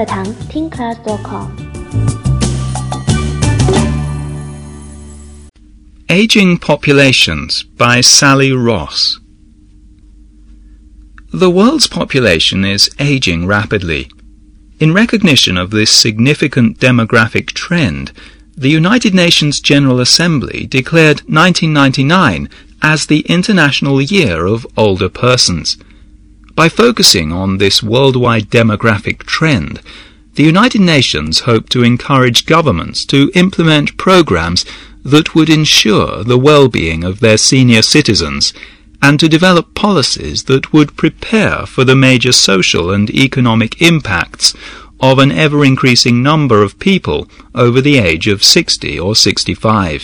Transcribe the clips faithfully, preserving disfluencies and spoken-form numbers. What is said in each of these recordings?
课堂听 class dot com。 Aging Populations by Sally Ross. The world's population is aging rapidly. In recognition of this significant demographic trend, the United Nations General Assembly declared nineteen ninety-nine as the International Year of Older Persons. By focusing on this worldwide demographic trend, the United Nations hope to encourage governments to implement programs that would ensure the well-being of their senior citizens and to develop policies that would prepare for the major social and economic impacts of an ever-increasing number of people over the age of sixty or sixty-five.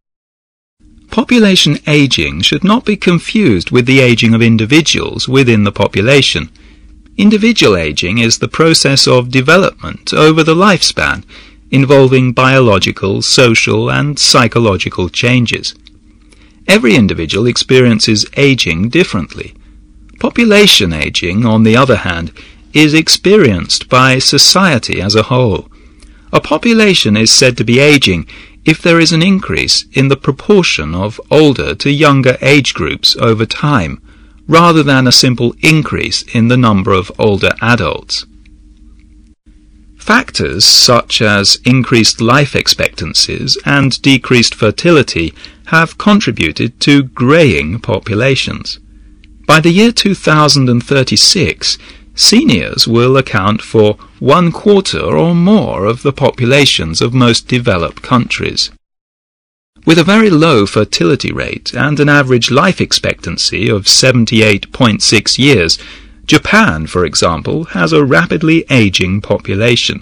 Population aging should not be confused with the aging of individuals within the population. Individual aging is the process of development over the lifespan, involving biological, social, and psychological changes. Every individual experiences aging differently. Population aging, on the other hand, is experienced by society as a whole. A population is said to be aging if there is an increase in the proportion of older to younger age groups over time, rather than a simple increase in the number of older adults. Factors such as increased life expectancies and decreased fertility have contributed to greying populations. By the year two thousand thirty-six, seniors will account for one quarter or more of the populations of most developed countries. With a very low fertility rate and an average life expectancy of seventy-eight point six years, Japan, for example, has a rapidly aging population.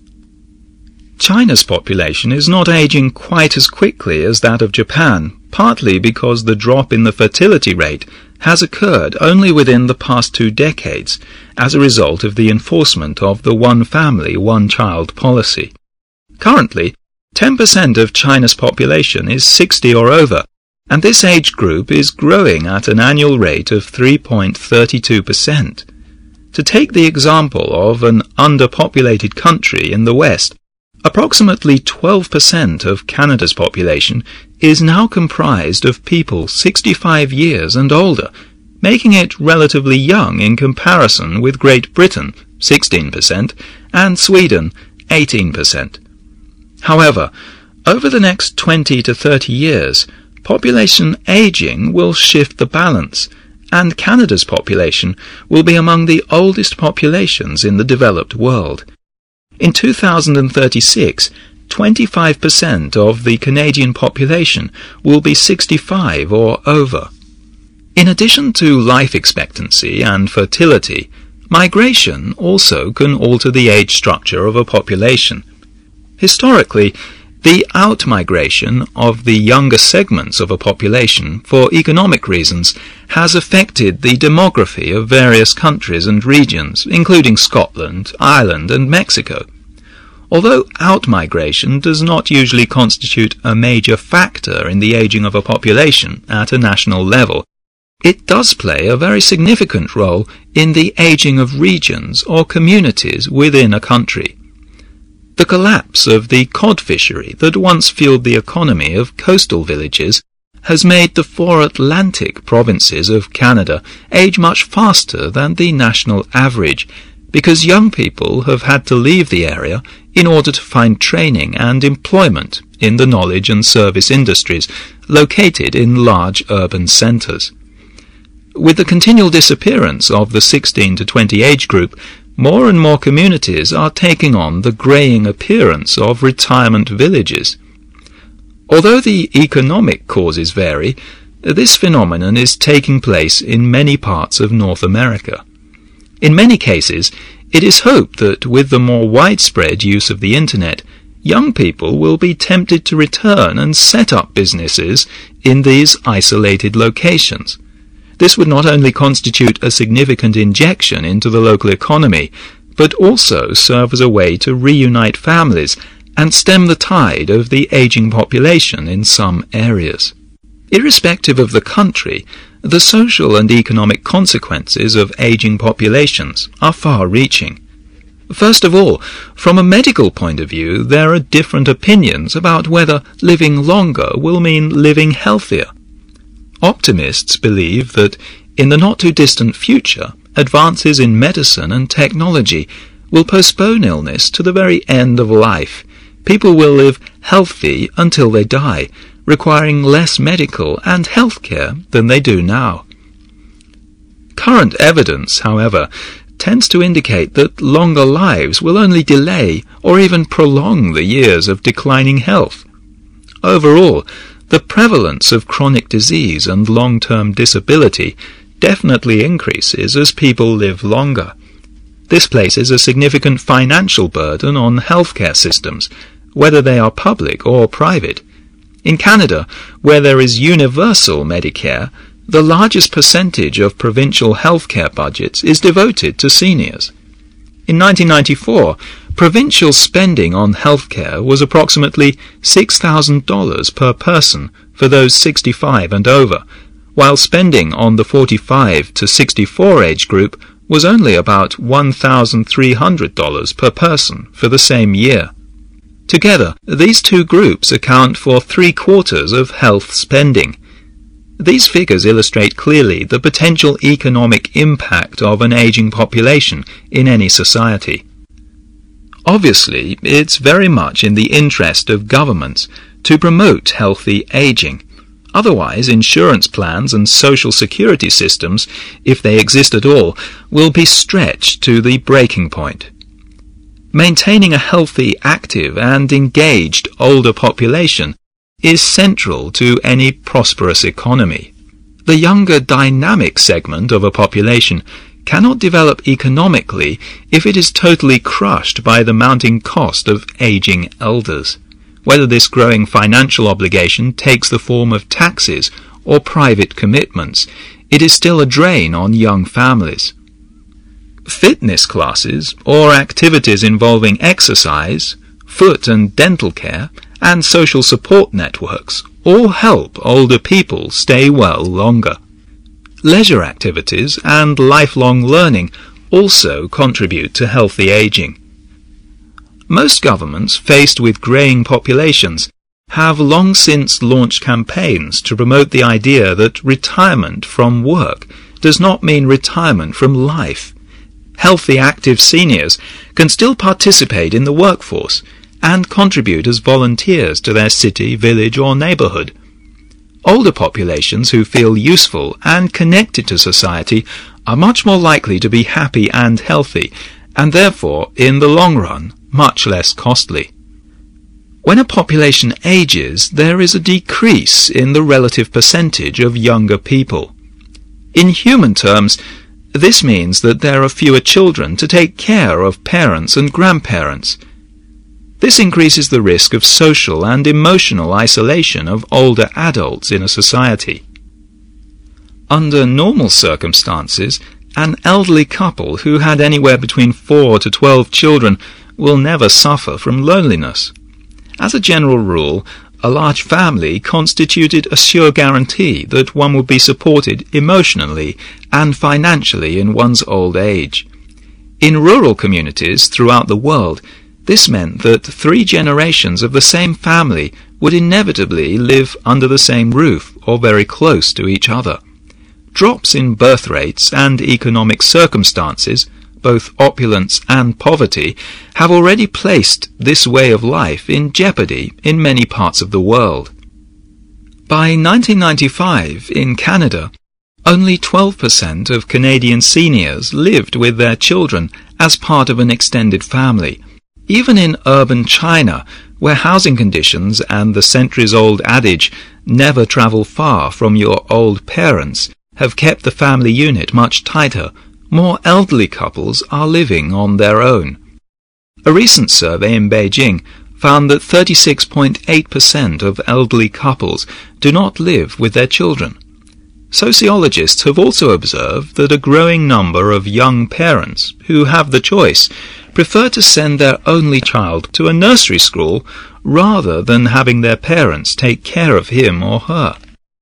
China's population is not aging quite as quickly as that of Japan, partly because the drop in the fertility rate has occurred only within the past two decades as a result of the enforcement of the one-family, one-child policy. Currently, ten percent of China's population is sixty or over, and this age group is growing at an annual rate of three point three two percent. To take the example of an underpopulated country in the West, approximately twelve percent of Canada's population is now comprised of people sixty-five years and older, making it relatively young in comparison with Great Britain, sixteen percent, and Sweden, eighteen percent. However, over the next twenty to thirty years, population aging will shift the balance, and Canada's population will be among the oldest populations in the developed world. In two thousand thirty-six, twenty-five percent of the Canadian population will be sixty-five or over. In addition to life expectancy and fertility, migration also can alter the age structure of a population. Historically, the out-migration of the younger segments of a population for economic reasons has affected the demography of various countries and regions, including Scotland, Ireland, and Mexico. Although out-migration does not usually constitute a major factor in the aging of a population at a national level, it does play a very significant role in the aging of regions or communities within a country. The collapse of the cod fishery that once fueled the economy of coastal villages has made the four Atlantic provinces of Canada age much faster than the national average, because young people have had to leave the area in order to find training and employment in the knowledge and service industries located in large urban centres. With the continual disappearance of the sixteen to twenty age group, more and more communities are taking on the greying appearance of retirement villages. Although the economic causes vary, this phenomenon is taking place in many parts of North America. In many cases, it is hoped that with the more widespread use of the Internet, young people will be tempted to return and set up businesses in these isolated locations. This would not only constitute a significant injection into the local economy, but also serve as a way to reunite families and stem the tide of the aging population in some areas. Irrespective of the country, the social and economic consequences of aging populations are far-reaching. First of all, from a medical point of view, there are different opinions about whether living longer will mean living healthier. Optimists believe that in the not-too-distant future, advances in medicine and technology will postpone illness to the very end of life. People will live healthy until they die, requiring less medical and health care than they do now. Current evidence, however, tends to indicate that longer lives will only delay or even prolong the years of declining health. Overall, the prevalence of chronic disease and long-term disability definitely increases as people live longer. This places a significant financial burden on healthcare systems, whether they are public or private. In Canada, where there is universal Medicare, the largest percentage of provincial healthcare budgets is devoted to seniors. In nineteen ninety-four, provincial spending on healthcare was approximately six thousand dollars per person for those sixty-five and over, while spending on the forty-five to sixty-four age group was only about one thousand three hundred dollars per person for the same year. Together, these two groups account for three-quarters of health spending. These figures illustrate clearly the potential economic impact of an aging population in any society. Obviously, it's very much in the interest of governments to promote healthy aging. Otherwise, insurance plans and social security systems, if they exist at all, will be stretched to the breaking point. Maintaining a healthy, active and engaged older population is central to any prosperous economy. The younger dynamic segment of a population cannot develop economically if it is totally crushed by the mounting cost of aging elders. Whether this growing financial obligation takes the form of taxes or private commitments, it is still a drain on young families. Fitness classes or activities involving exercise, foot and dental care, and social support networks all help older people stay well longer. Leisure activities and lifelong learning also contribute to healthy aging. Most governments, faced with greying populations, have long since launched campaigns to promote the idea that retirement from work does not mean retirement from life. Healthy, active seniors can still participate in the workforce and contribute as volunteers to their city, village or neighbourhood. Older populations who feel useful and connected to society are much more likely to be happy and healthy, and therefore, in the long run, much less costly. When a population ages, there is a decrease in the relative percentage of younger people. In human terms, this means that there are fewer children to take care of parents and grandparents. This increases the risk of social and emotional isolation of older adults in a society. Under normal circumstances, an elderly couple who had anywhere between four to twelve children will never suffer from loneliness. As a general rule, a large family constituted a sure guarantee that one would be supported emotionally and financially in one's old age. In rural communities throughout the world, this meant that three generations of the same family would inevitably live under the same roof or very close to each other. Drops in birth rates and economic circumstances, both opulence and poverty, have already placed this way of life in jeopardy in many parts of the world. By nineteen ninety-five, in Canada, only twelve percent of Canadian seniors lived with their children as part of an extended family. Even in urban China, where housing conditions and the centuries-old adage, never travel far from your old parents, have kept the family unit much tighter, more elderly couples are living on their own. A recent survey in Beijing found that thirty-six point eight percent of elderly couples do not live with their children. Sociologists have also observed that a growing number of young parents who have the choice prefer to send their only child to a nursery school rather than having their parents take care of him or her.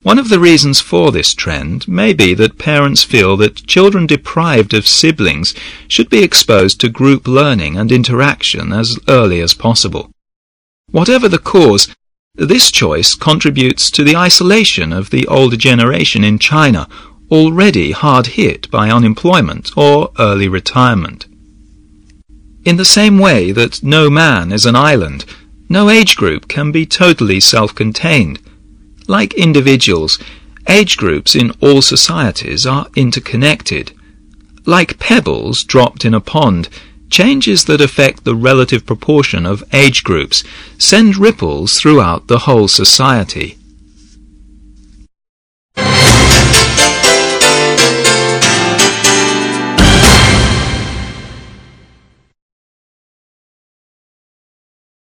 One of the reasons for this trend may be that parents feel that children deprived of siblings should be exposed to group learning and interaction as early as possible. Whatever the cause, this choice contributes to the isolation of the older generation in China, already hard hit by unemployment or early retirement. In the same way that no man is an island, no age group can be totally self-contained. Like individuals, age groups in all societies are interconnected. Like pebbles dropped in a pond, changes that affect the relative proportion of age groups send ripples throughout the whole society.